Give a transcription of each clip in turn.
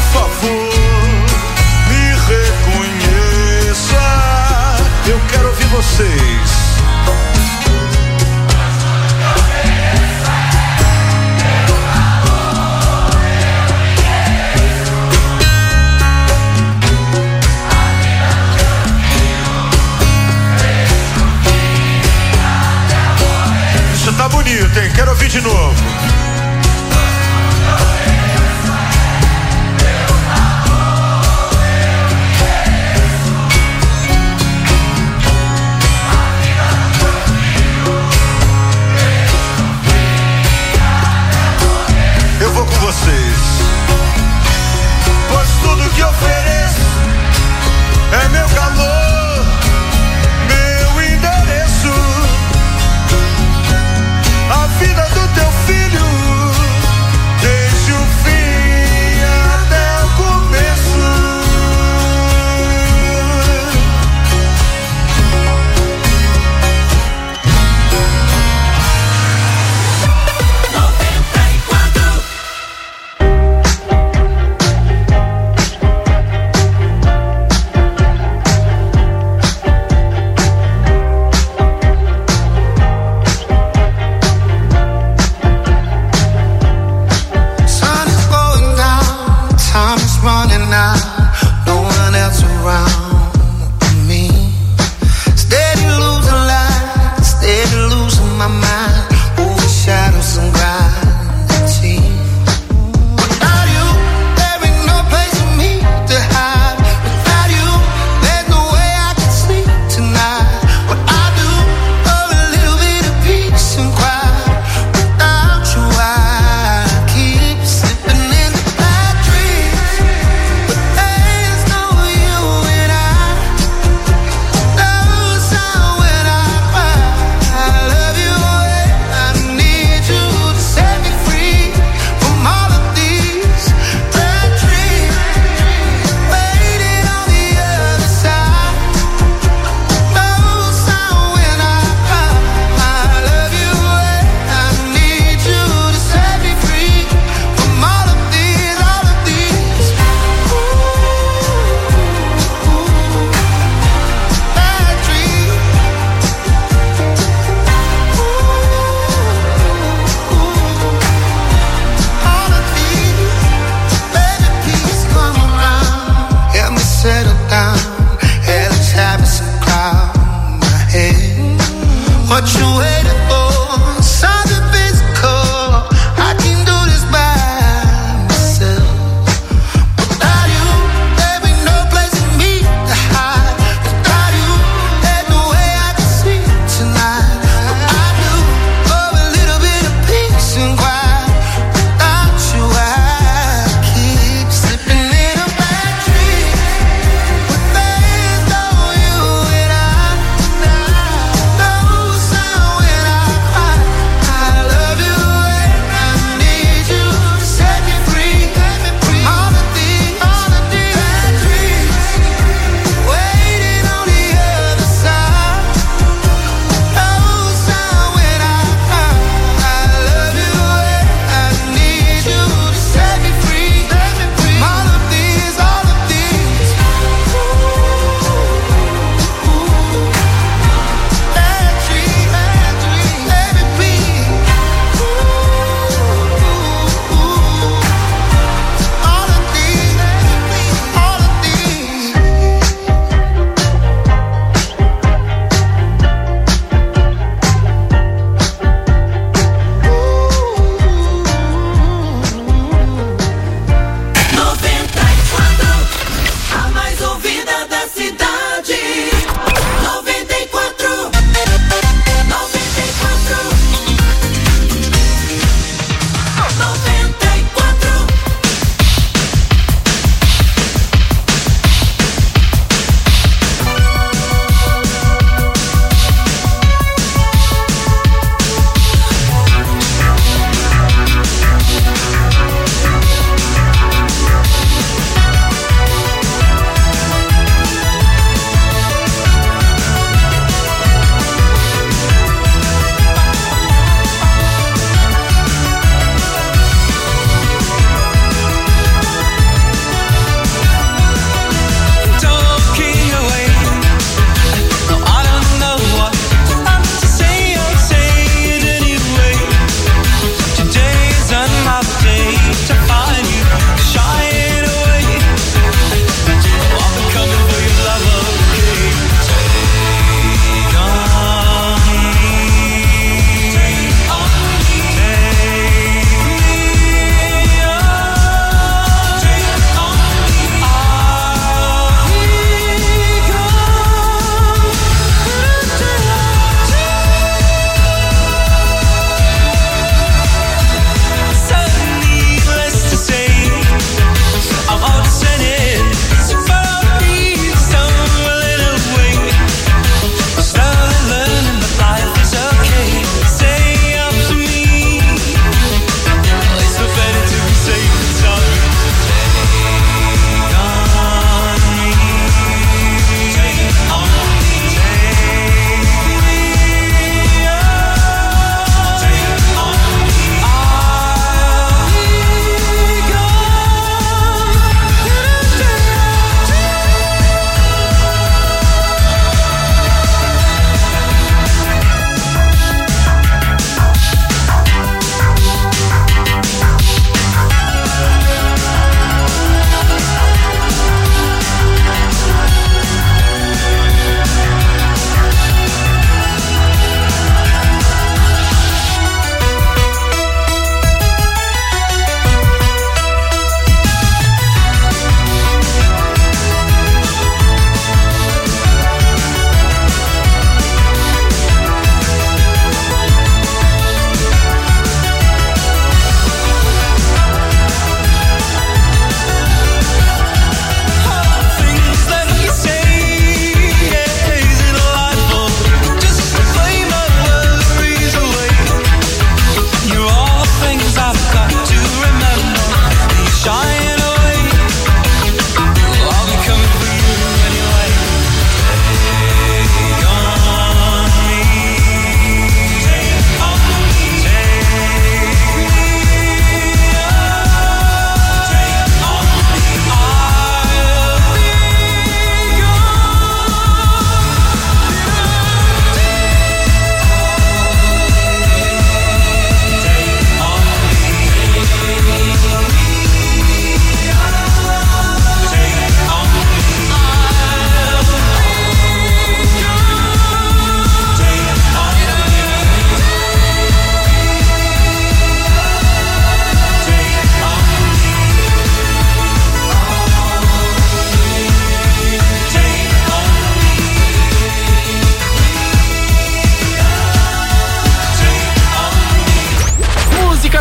favor, me reconheça. Eu quero ouvir vocês. Isso tá bonito, hein? Quero ouvir de novo. Eu vou com vocês, pois tudo que ofereço é meu calor, meu endereço. A vida do teu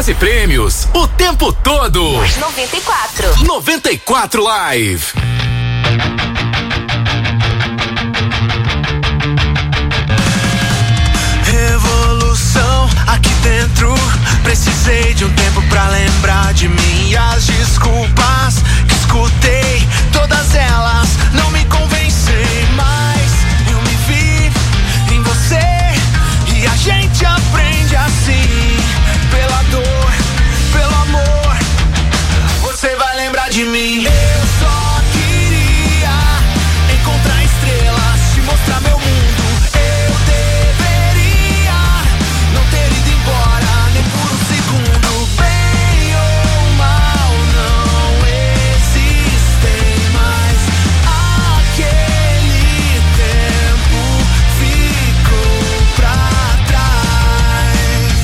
oferece prêmios o tempo todo. 94 Live. Revolução aqui dentro. Precisei de um tempo pra lembrar de mim e as desculpas que escutei. Todas elas não me convencem mais. Eu me vi em você e a gente aprende assim. Pela dor, pelo amor, você vai lembrar de mim. Eu só queria encontrar estrelas, te mostrar meu mundo. Eu deveria não ter ido embora nem por um segundo. Bem ou mal não existem mais. Aquele tempo ficou pra trás.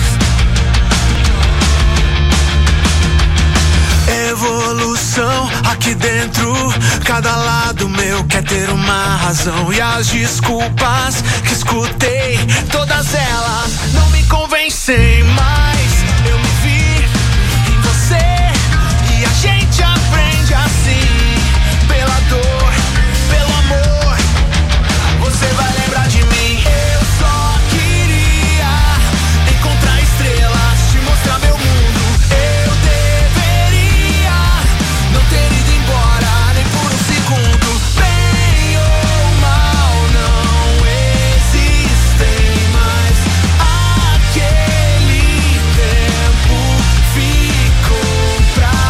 Evolução aqui dentro. Cada lado meu quer ter uma razão. E as desculpas que escutei, todas elas não me convencem mais. Eu me vi em você e a gente aprende assim. Pela dor, pelo amor, você vai lembrar de mim. Eu só queria encontrar estrelas, te mostrar meu mundo. Eu deveria não ter ido embora nem por um segundo. Bem ou mal não existem mais. Aquele tempo ficou pra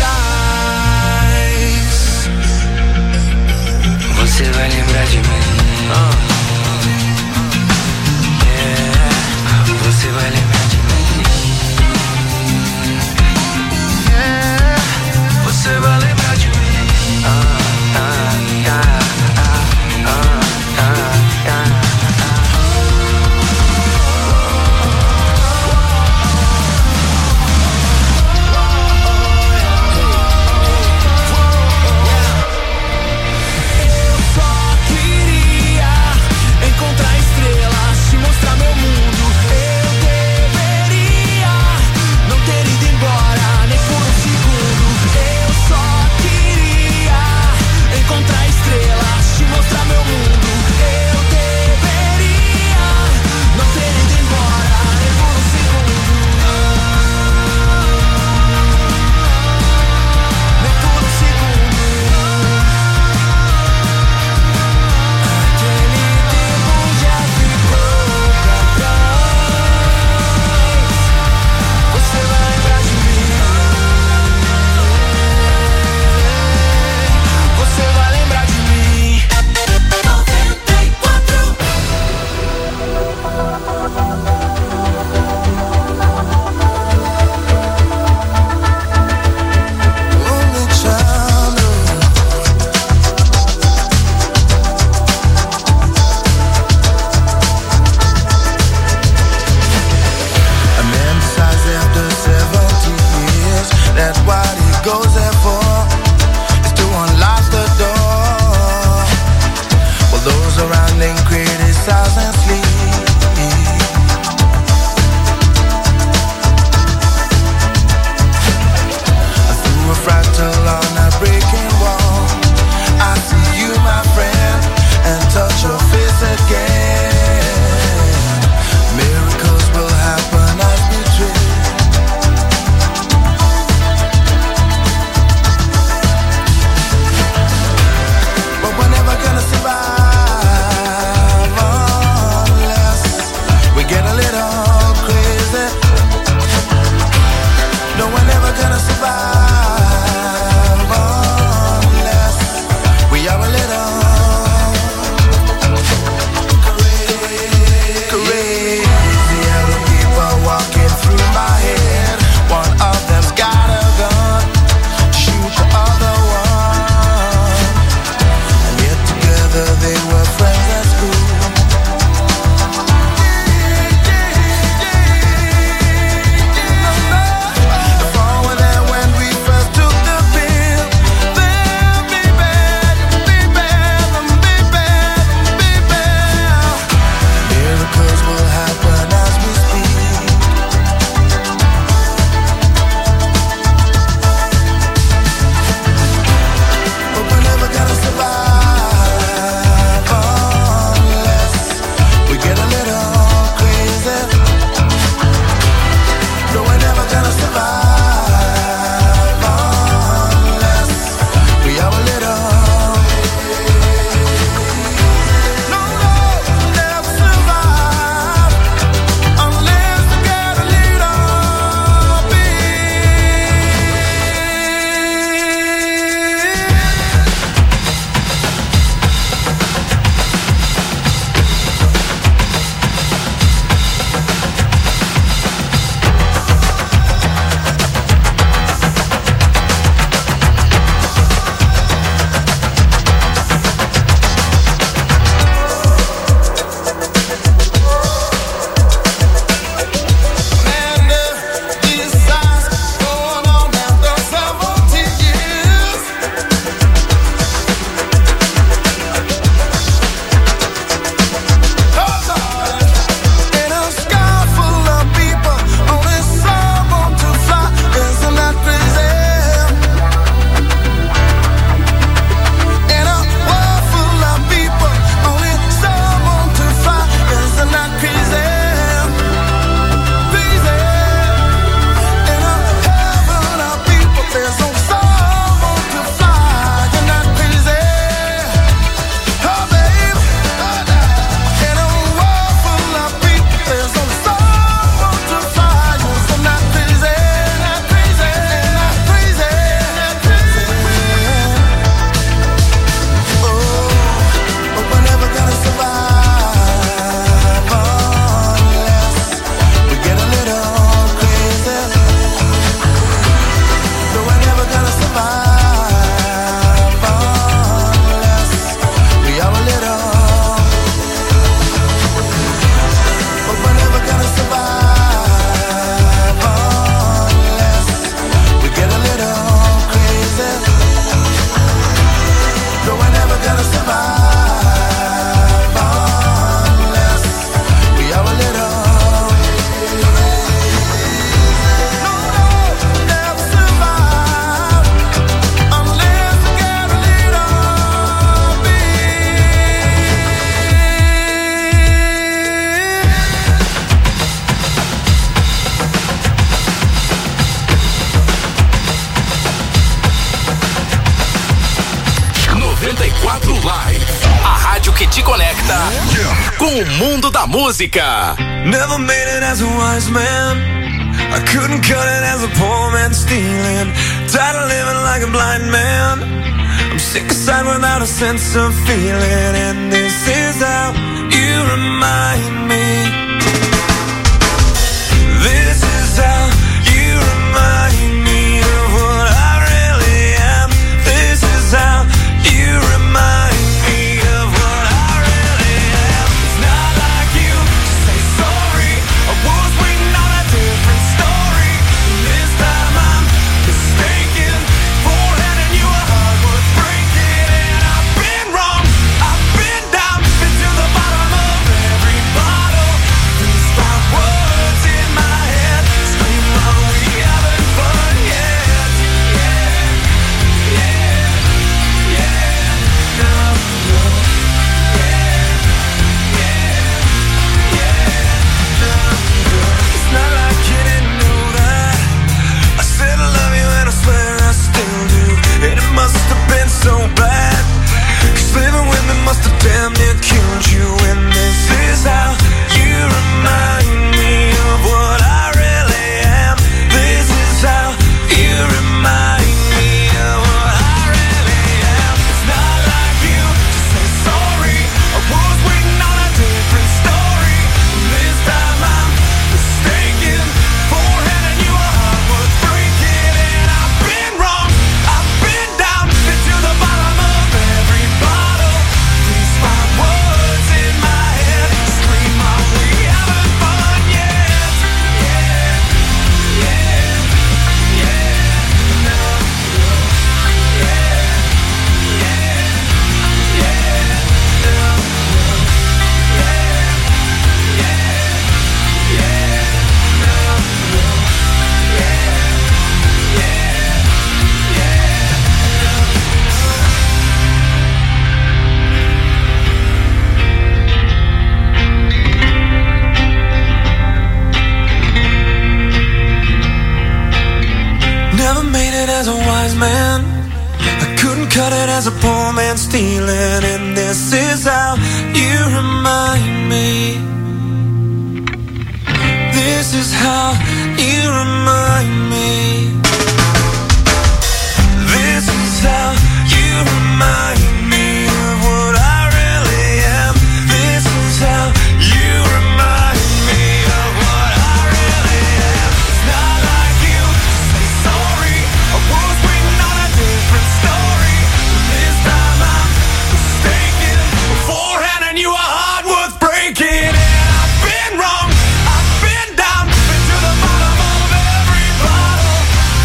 trás. Você vai lembrar de mim. Você vai lembrar de mim. Você vai lembrar de mim. Eu só queria encontrar estrelas, te mostrar meu mundo. Eu deveria não ter ido embora nem por um segundo. Eu só queria encontrar estrelas, te mostrar meu mundo. Eu deveria não ter ido embora nem por um segundo. Nem por um segundo. Aquele tempo já ficou pra trás. Você vai lembrar de mim. Você vai lembrar de mim. 94. Only child. A man decides after 70 years that what he goes there for is to unlock the door. While those around him criticize and sleep. Through a fractal on a breaking wall, I see you, my friend, and touch your face again. Miracles will happen as we dream. But we're never gonna survive unless we get a little crazy. No, we're never gonna survive 94 Live. A rádio que te conecta com o mundo da música. Never made it as a wise man. I couldn't cut it as a poor man stealing. Tired of living like a blind man. I'm sick aside without a sense of feeling. And this is how you remind me. This is how you remind me of what I really am. This is how you remind me of what I really am. It's not like you to say sorry. I was waiting on a different story. This time I'm mistaken for handing you a heart worth breaking. And I've been wrong, I've been down, been to the bottom of every bottle. These 5 words in my head scream, are we having fun yet? Yeah, yeah, yeah, no, no, yeah, yeah, yeah, no, no. It's not like you didn't know that I said I love you and I swear I still do. And it must have been so bad, 'cause living with me must have damn near killed you. And this is how you remind me of what I really am. This is how you remind me of what I really am. It's not like you to say sorry. I was waiting on a different story. This time I'm mistaken for handing you a heart worth breaking. And I've been wrong, I've been down, been to the bottom of every bottle. These 5 words in my head scream, are we having fun yet? Yeah, yeah, yeah, no, no, yeah, yeah, yeah, no, no, yeah, yeah, yeah, no, no, Never made it as a wise man. I couldn't cut it as a poor man stealing. And this is how you remind me. This is how you remind me. This is how you remind me of what I really am. This is how you remind me of what I really am. It's not like you to say sorry. I was waiting on a different story. This time I'm mistaken for handing you a heart worth breaking. And I've been wrong, I've been down, been to the bottom of every bottle.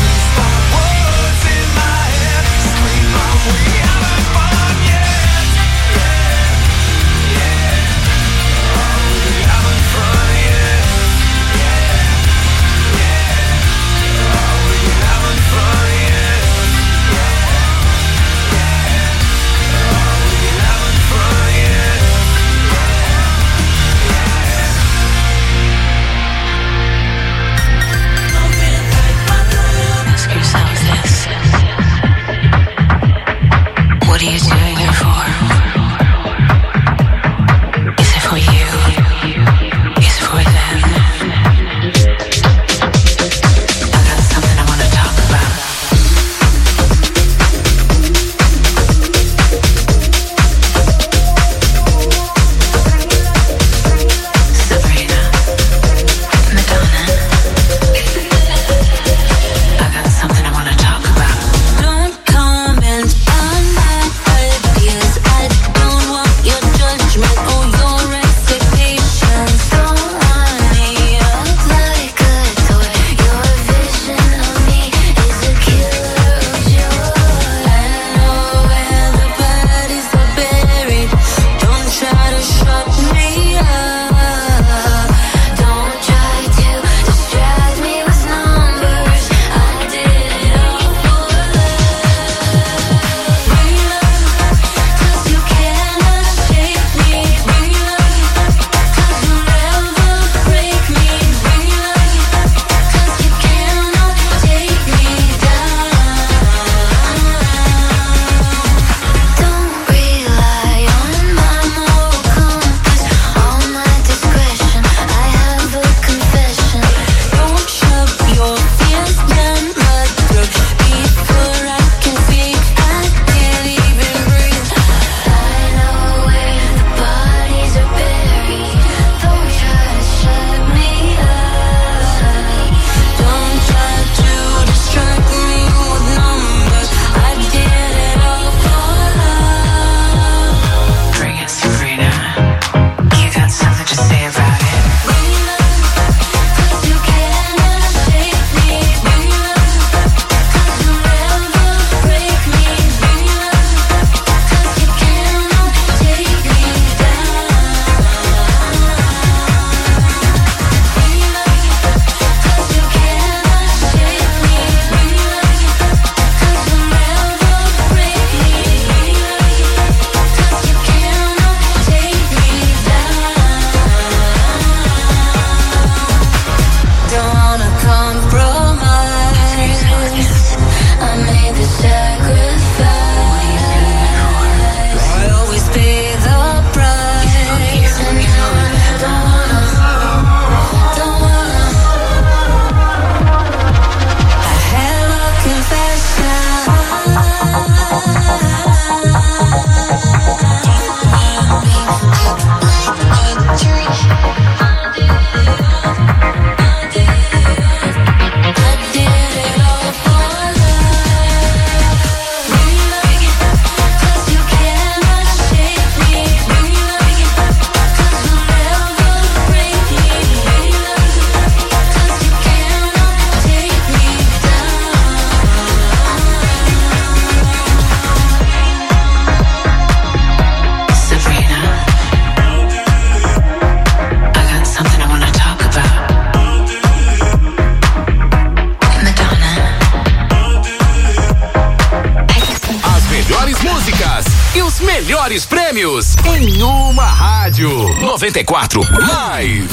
e os melhores prêmios em uma rádio. 94 Live.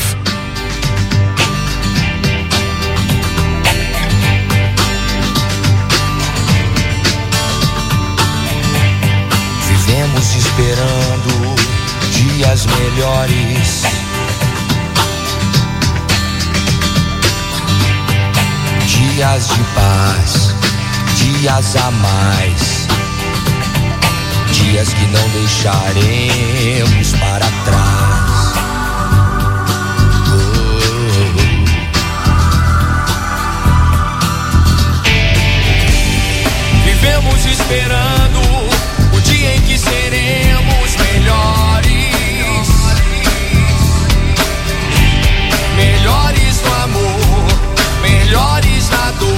Vivemos esperando dias melhores. Dias de paz, dias a mais. Dias que não deixaremos para trás. Vivemos esperando o dia em que seremos melhores. Melhores no amor, melhores na dor,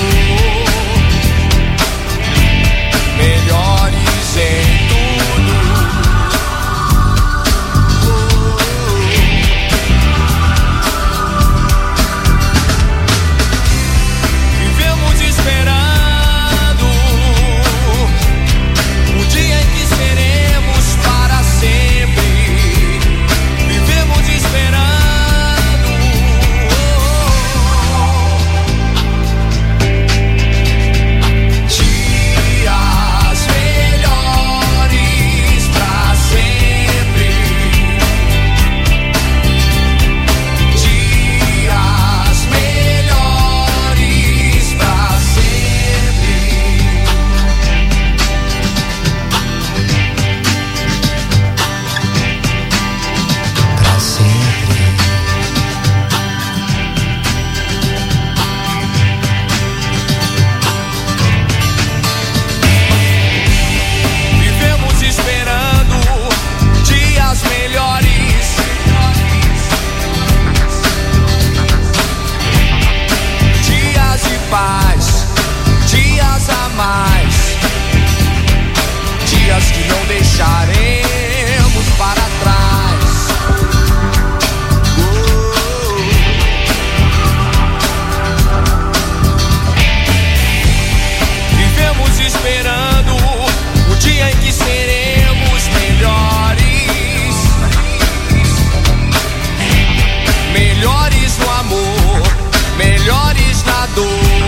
melhores em tudo. Vivemos esperando o dia em que seremos para sempre. Vivemos esperando que não deixaremos para trás. Vivemos esperando o dia em que seremos melhores. Melhores no amor, melhores na dor,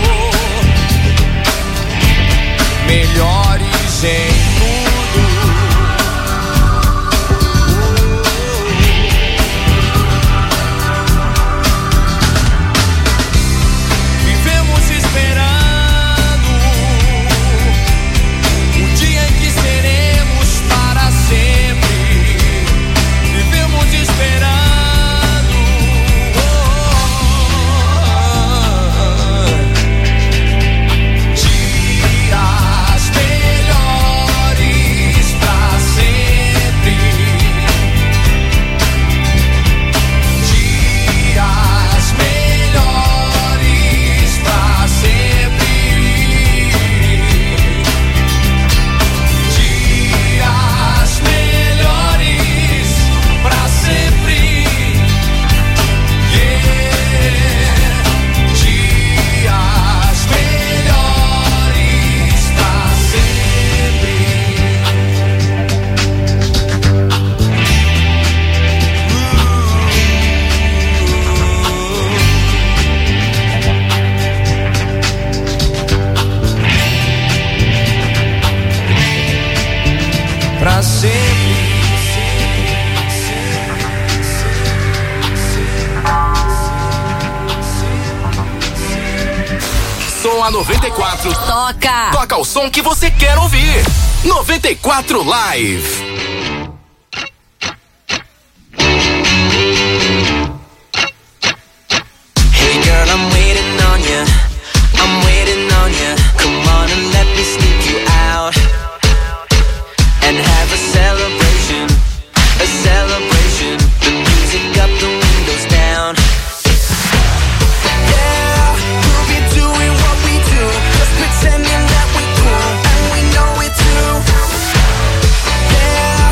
melhores em A 94 toca o som que você quer ouvir. 94 Live. Hey girl, I'm waiting on you. I'm waiting on you. Come on and let me sneak you out and have a celebration. A celebration. The music up, the windows down. Pretending that we cool, and we know it too. Yeah.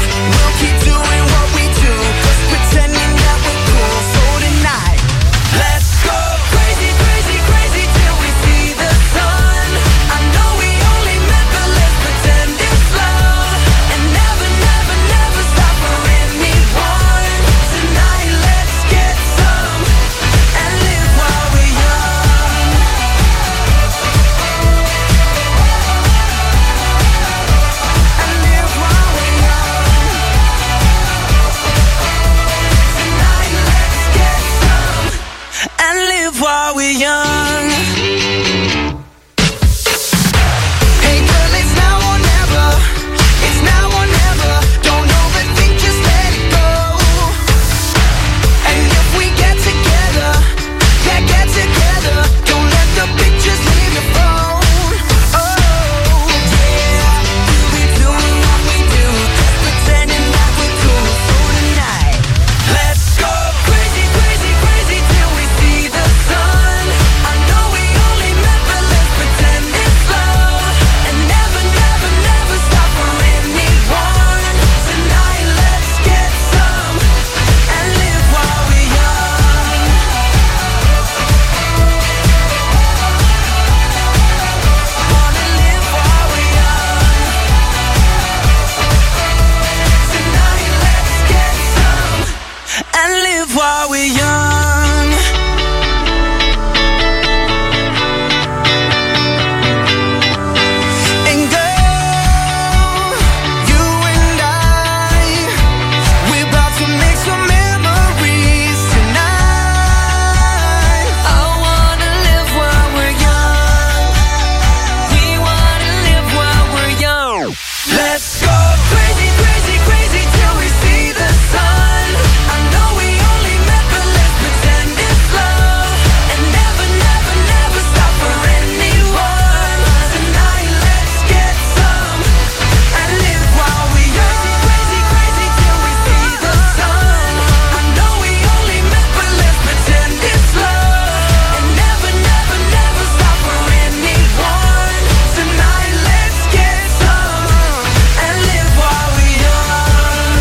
Let's go crazy, crazy, crazy till we see the sun. I know we only met, but let's pretend it's love. And never, never, never stop for anyone. Tonight let's get some and live while we young. Crazy, crazy till we see the sun. I know we only met, but let's pretend it's love. And never, never, never stop for anyone. Tonight let's get some and live while we young.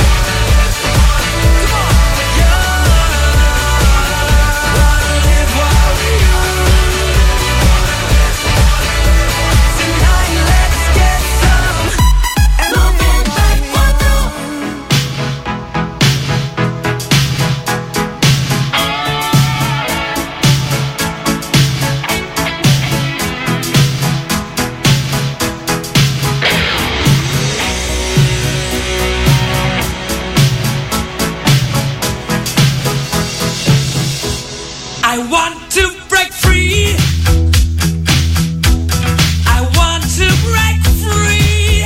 Come on, young. Wanna live while we young. Tonight let's get some and live like cuatro. I want to break free. I want to break free.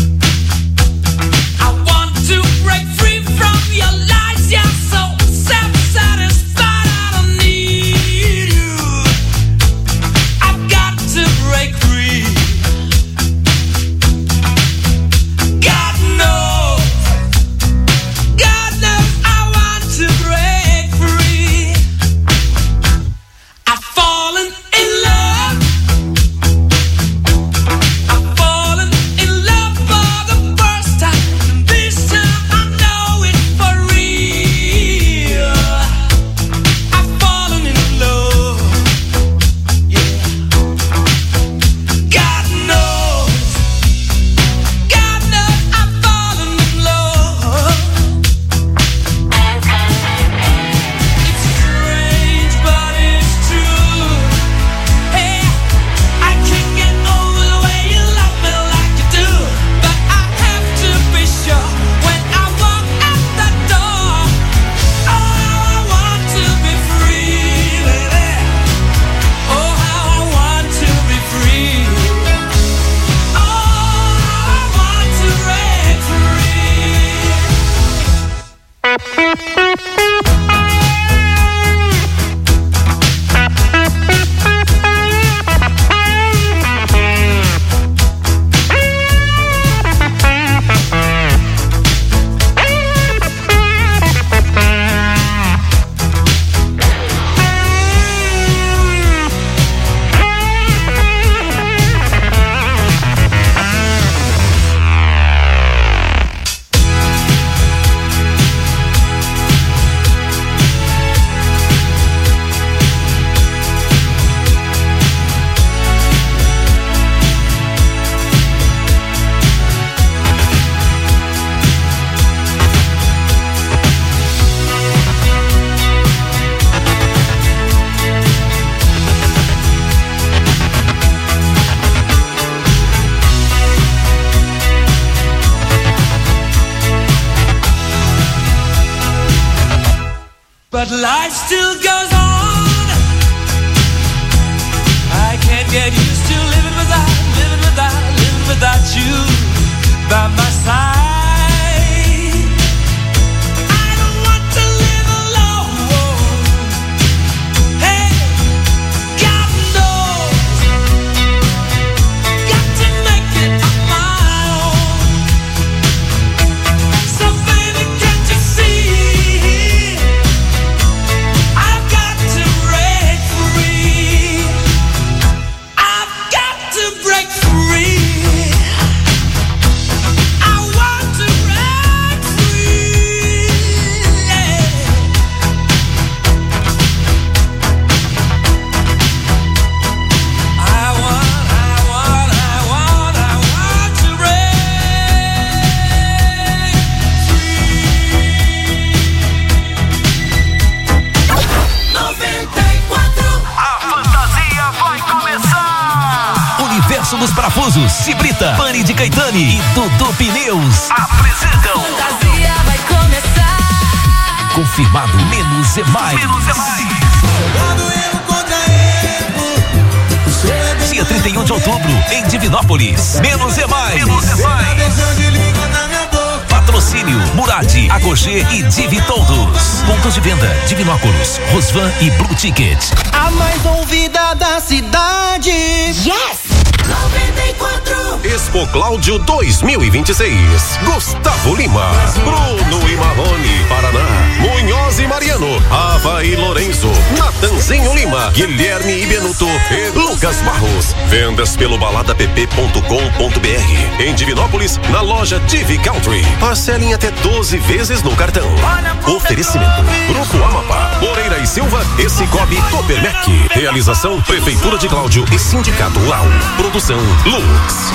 I want to break free from your lies. You're so self-satisfied. I don't need you. I've got to break free. God knows I want to break free. I've fallen in love. I've fallen in love for the first time. And this time I know it for real. I've fallen in love. Yeah. God knows I've fallen in love. It's strange, but it's true. Hey, I can't get over the way you love me like you do. But I have to be sure when I walk out the door. Oh, how I want to be free, baby. Oh, how I want to be free. Oh, how I want to break free. But life still goes on. I can't get used to living without you by my side. I don't want to live alone. Hey, God knows, got to make it on my own. So baby, can't you see? I've got to break free. I've got to break free. I want to break free. Yeah. I want to break free. 94. A fantasia vai começar! Universo dos Parafusos, Cibrita, Pani de Caetani e Dudu Pneus apresentam Fantasia vai começar. Confirmado, menos é mais. Quando eu contra ele, o seu é bem dia 31 de outubro, em Divinópolis. Menos é mais. Patrocínio Murad, Agogê e Divi Todos. Pontos de venda: Divinópolis, Rosvan e Blue Ticket. A mais ouvida da cidade. Yes! 94. Expo Cláudio 2026. Gustavo Lima, Bruno e Marrone, Paraná, Munhoz e Mariano, Ava e Lourenço, Natanzinho Lima, Guilherme e Benuto e Lucas Barros. Vendas pelo baladapp.com.br. Em Divinópolis, na loja TV Country. Parcelem até 12 vezes no cartão. Oferecimento: Grupo Amapá, Moreira e Silva e Cicobi Copermec. Realização: Prefeitura de Cláudio e Sindicato Rural. Produção Lux.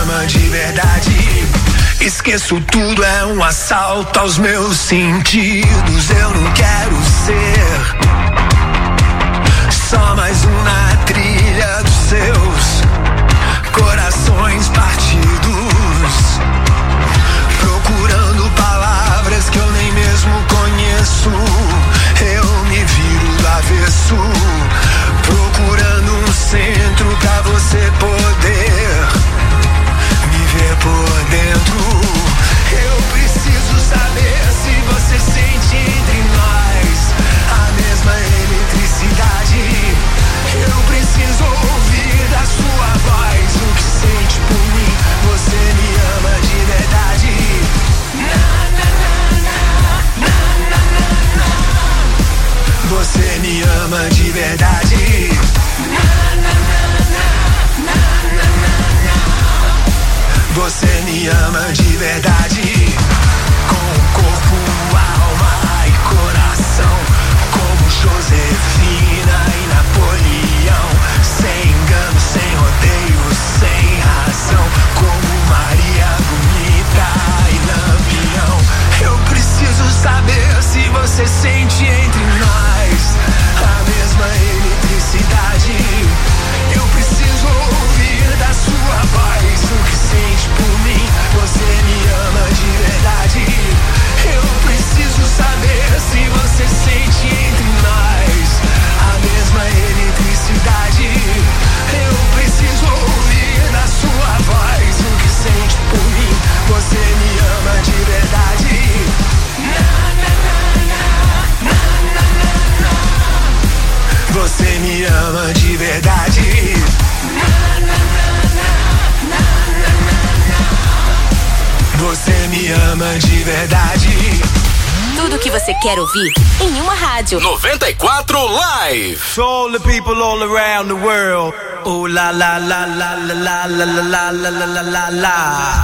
ama de verdade. Esqueço tudo, é um assalto aos meus sentidos. Eu não quero ser só mais um na trilha dos seus corações partidos, procurando palavras que eu nem mesmo conheço. Eu me viro do avesso, procurando um centro pra você poder me ver por dentro. Eu preciso saber se você sente entre nós a mesma eletricidade. Eu preciso ouvir da sua voz o que sente por mim. Você me ama de verdade. Você me ama de verdade. Você me ama de verdade. Com corpo, alma e coração, como Josefina e Napoleão. Sem engano, sem rodeio, sem razão, como Maria Bonita e Lampião. Eu preciso saber se você sente entre nós a mesma eletricidade. Eu preciso ouvir da sua voz o que sente por mim. Você me ama de verdade. Eu preciso saber se você sente entre nós a mesma eletricidade. Eu preciso ouvir da sua voz o que sente por mim. Você me ama de verdade. Você me ama de verdade. Você me ama de verdade. Tudo que você quer ouvir em uma rádio. 94 Live. To all the people all around the world. Oh la la la la la la la la la la la la la.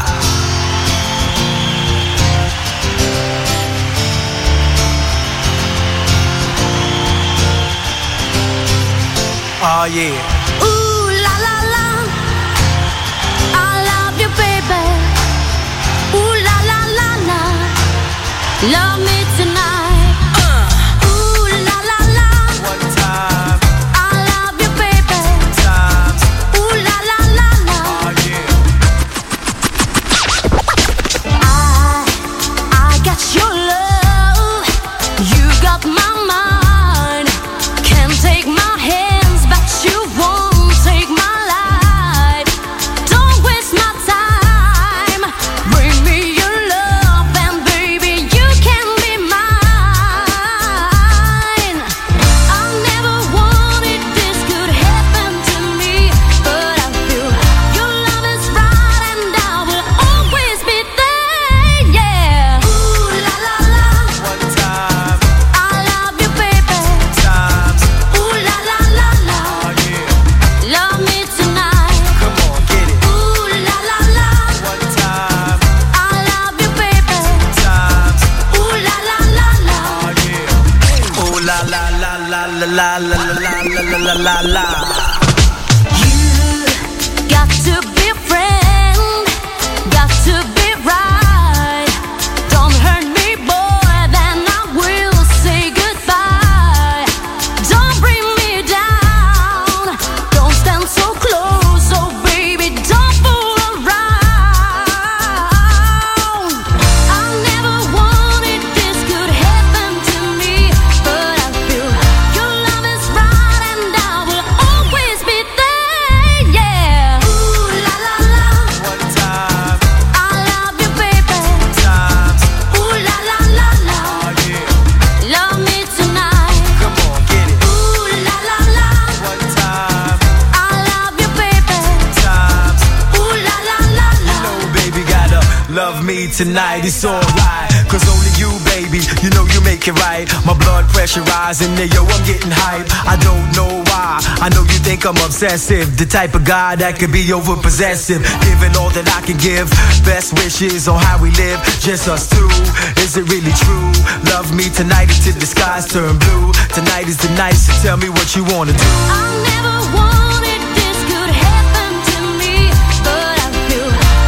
Oh yeah. Ooh la la la, I love you, baby. Ooh la la la la, love me tonight. Ooh la la la, One time, I love you, baby. times. Ooh la la la la, Oh yeah. I got your love, you got my mind. Can't take my hands, but you won't take my life. Don't waste my time. Bring me your love, and baby, you can be mine. I never wanted this could happen to me, but I feel your love is right, and I will always be there. Yeah. Ooh la la la, One time, I love you, baby. times. Ooh la la la la, Oh yeah. love me tonight. Come on, get it. Ooh la la la, One time, I love you, baby. times. Ooh la la la la, Oh yeah. Oh la la la la la la la la la la la la. you got to be a friend, got to be right. Don't hurt me, boy, then I will say goodbye. Don't bring me down, don't stand so close, oh baby, don't fool around. I never wanted this could happen to me, but I feel your love is right, and I will always be there. Yeah. Ooh la la la, One time, I love you, baby. times. Ooh la la la la, Oh yeah. love me tonight. Come on, get it. Ooh la la la, One time, I love you, baby. times. Ooh la la la la. No, baby, gotta love me tonight, it's alright. Cause only you, baby, you know you make it right. My blood pressure rising, yo, I'm getting hype. I don't know why, I know you think I'm obsessive. The type of guy that could be over possessive. Giving all that I can give, best wishes on how we live, just us two. Is it really true? Love me tonight until the skies turn blue. Tonight is the night, so tell me what you wanna do. I never wanted this could happen to me, but I feel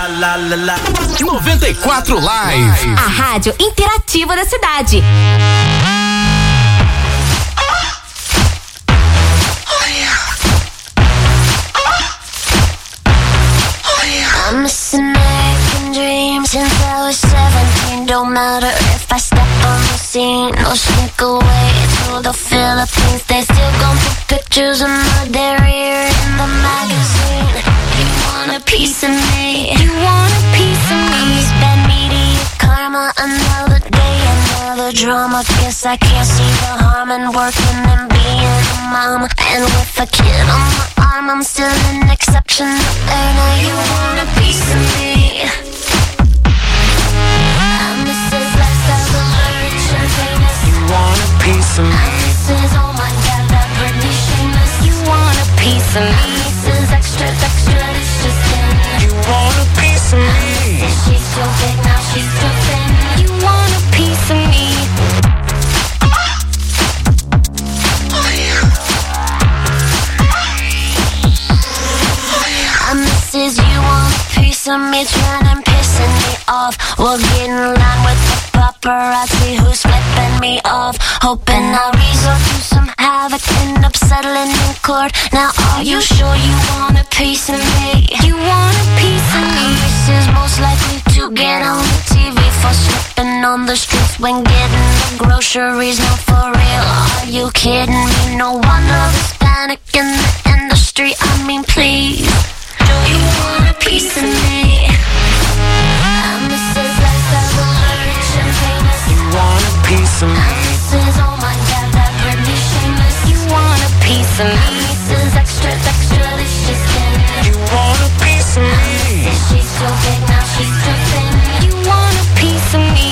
la la la la. 94 Live. A rádio interativa da cidade. I'm missing American dreams since I was 17. Don't matter if I step on the scene or sneak away to the Philippines. They still gon' put pictures of my derriere in the magazine. You want a piece of me? You want a piece of me? I'm bad media karma, another day, another drama. Guess I can't see the harm in working and being a mama. And with a kid on my arm, I'm still an exception. And you want a piece of me? I'm Mrs. Lifestyle alert, famous. You want a piece of me? Mrs. Oh my God, that Britney shameless. You want a piece of me? Mrs. Extra, extra, it's just in. You want a piece of me? She's too big, now she's too thin. You want a piece of me? Mrs. You want a piece of me, trying and pissing me off. We'll get in line with the paparazzi who's flipping me off. Hoping I'll resort to some havoc, end up settling in court. Now are you sure you want a piece of me? You want a piece of me? Mrs. most likely to get on the TV for slipping on the streets when getting the groceries. No, for real, are you kidding me? No wonder there's panic in the industry. I mean, please, you want a piece of me? I'm Mrs. Lifestyle alert, famous. You want a piece of me? Mrs. Oh my God, that Britney shameless. You want a piece of me? Mrs. Extra, extra, it's just in. You want a piece of me? She's so big, now she's too thin. You want a piece of me?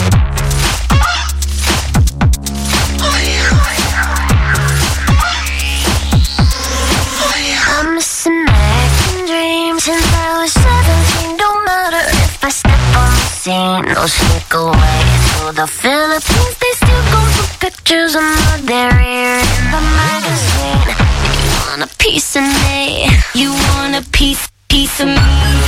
I'm missing American dreams since I was 17. Don't matter if I step on the scene or sneak away to the Philippines. They still go for pictures of my derriere in the magazine. You want a piece of me? You want a piece of me?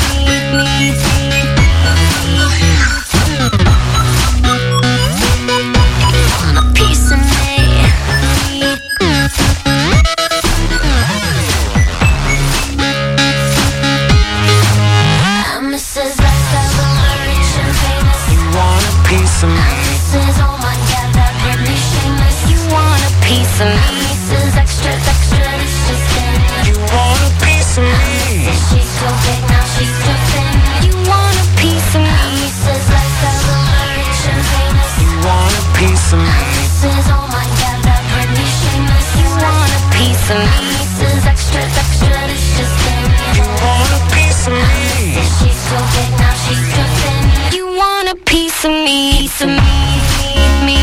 Piece of me. Mrs. Oh my God, that Britney shameless. You want a piece of me? Mrs. Extra, extra, it's just in. You want a piece of me? She's so big, now she's too thin. You want a piece of me? Mrs. Lifestyle alert, famous. You want a piece of me? Mrs. Oh my God, that Britney shameless. You want a piece of me? Mrs. Extra, extra, it's just in. You want a piece of me? She's so big, now she's too thin. You want a piece of me? Piece of me, me.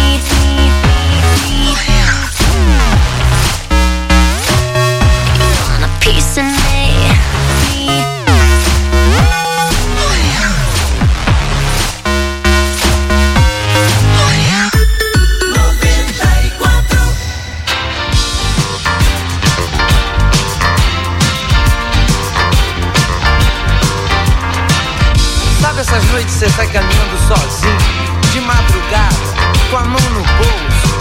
You want a piece of me? Sabe essas noites você sai caminhando sozinho, de madrugada, com a mão no bolso?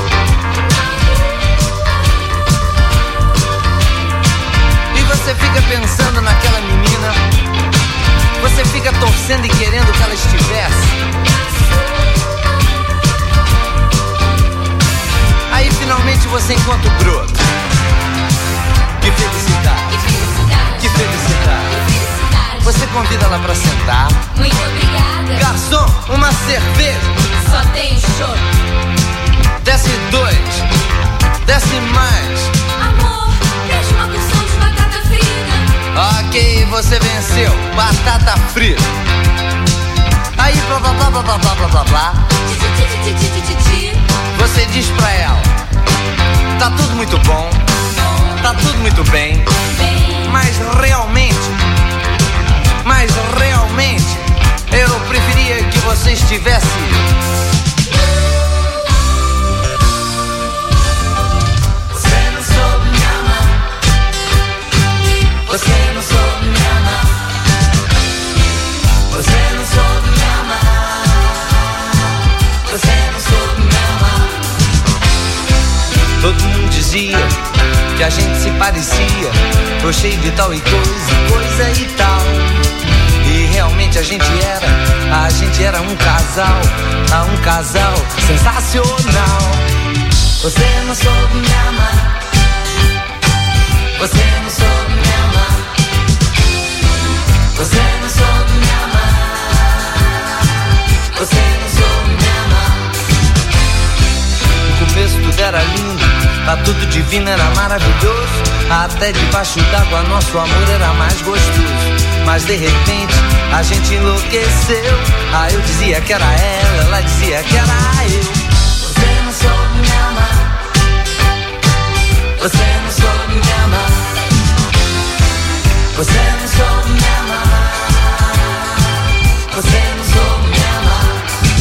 E você fica pensando naquela menina, você fica torcendo e querendo que ela estivesse. Aí finalmente você encontra o broto. Que felicidade, que felicidade. Você convida ela pra sentar. Muito obrigada. Garçom, uma cerveja. Só tem chopp. Desce 2, desce mais. Amor, deixa uma porção de batata frita. Ok, você venceu. Batata frita. Aí blá blá blá blá blá blá blá blá blá. Você diz pra ela: tá tudo muito bom, tá tudo muito bem. Mas realmente eu preferia que você estivesse. Você não soube me amar. Você não soube me amar. a gente se parecia, tô cheio de tal e coisa e tal. E realmente a gente era um casal sensacional. Você não soube me amar, você não soube me amar, você não soube me amar, você não soube me amar. No começo tudo era lindo, tá tudo divino, era maravilhoso. Até debaixo d'água nosso amor era mais gostoso. Mas de repente a gente enlouqueceu. Aí eu dizia que era ela dizia que era eu. Você não soube me amar, você não soube me amar, você não soube me amar, você não soube me amar.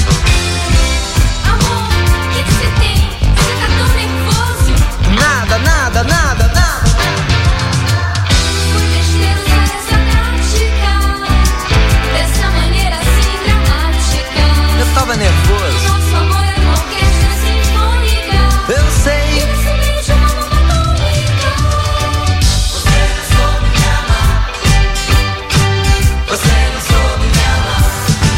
Amor, o que você tem? Você tá tão nervoso. Nada. Foi besteira usar essa tática, dessa maneira assim dramática. Eu tava nervoso. Nosso amor é uma orquestra sinfônica. Eu sei. E nesse beijo uma bomba atômica. Você não soube me amar, Você não soube me amar,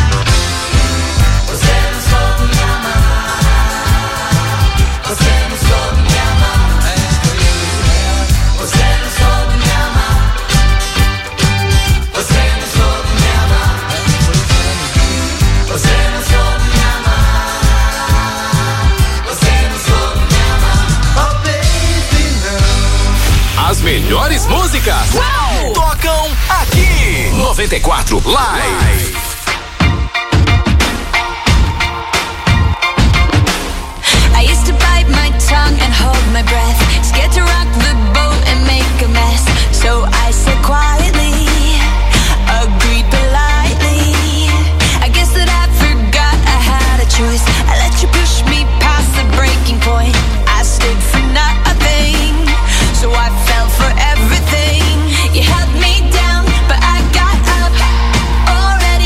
você não soube me amar, você não soube me amar. você não soube me amar, Você não soube me amar, você não soube me amar, você não soube me amar. Oh baby, não. As melhores músicas tocam aqui. 94 Live. I used to bite my tongue and hold my breath, scared to rock the boat and make a mess. So I said quietly, agreed politely. I guess that I forgot I had a choice. I let you push me past the breaking point. I stood for nothing, so I fell for everything. You held me down, but I got up. Already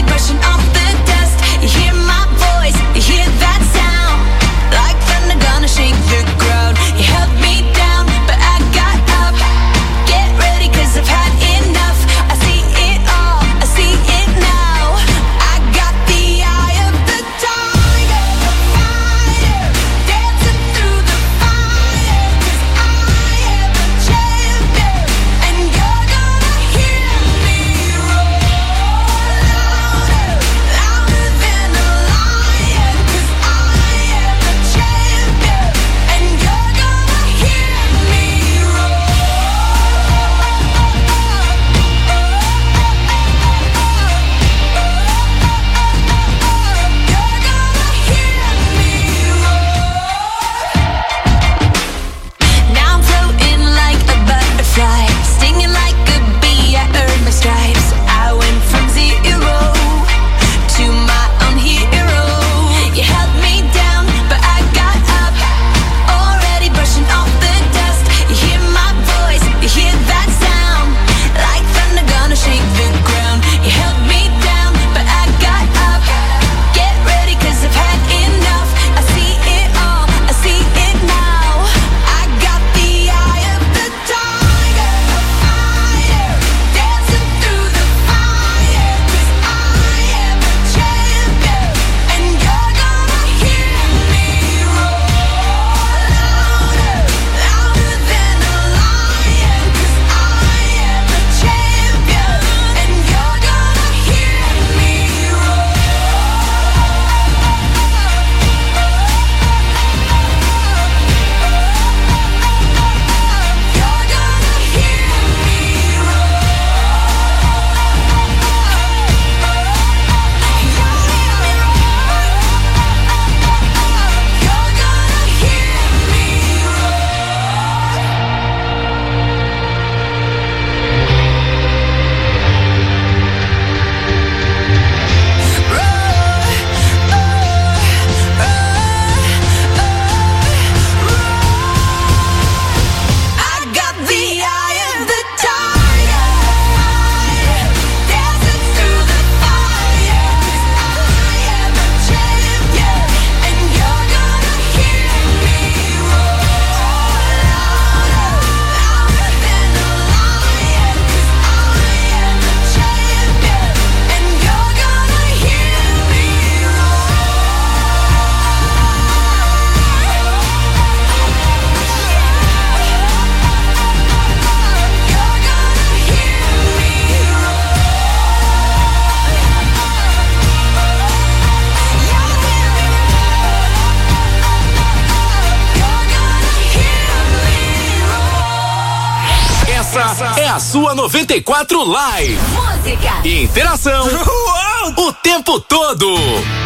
na sua 94 Live. Música. Interação. O tempo todo.